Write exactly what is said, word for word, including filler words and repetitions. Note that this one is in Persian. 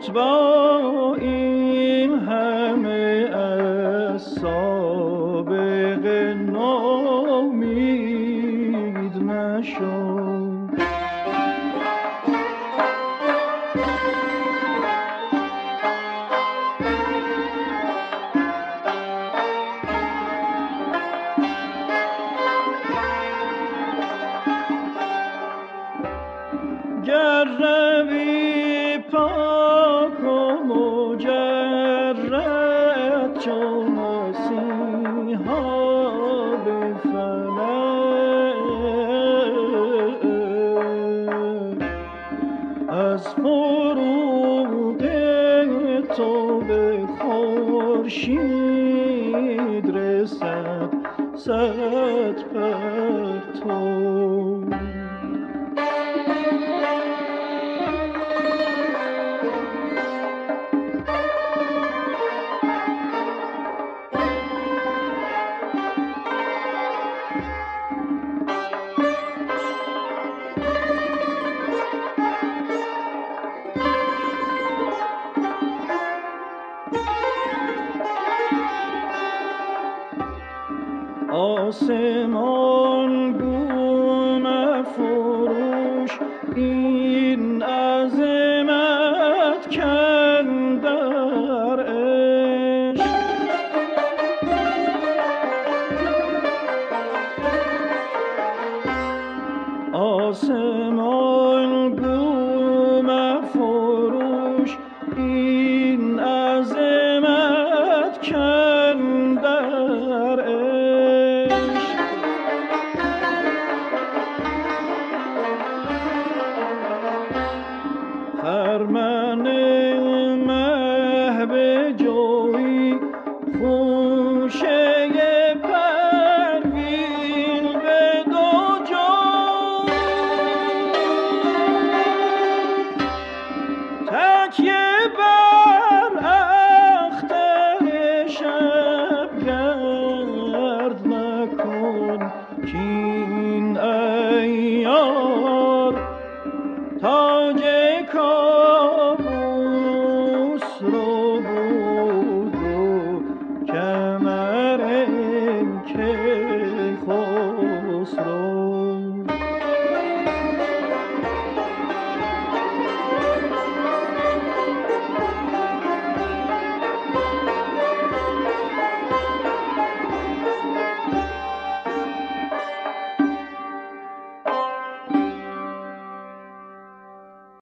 زیبات با این همه از سابقه نومید نشو. گر روی پاک و مجرد چو مسیحا به فلک، از فروغ تو به خورشید رسد صد پرتو. آسمان گو مفروش این عظمت کاندر عشق، آسمان گو مفروش این عظمت کاندر عشق. خرمن مه به جوی خوشه پروین به دو جو، تکیه بر اختر شبگرد مکن کین عیار تاج کار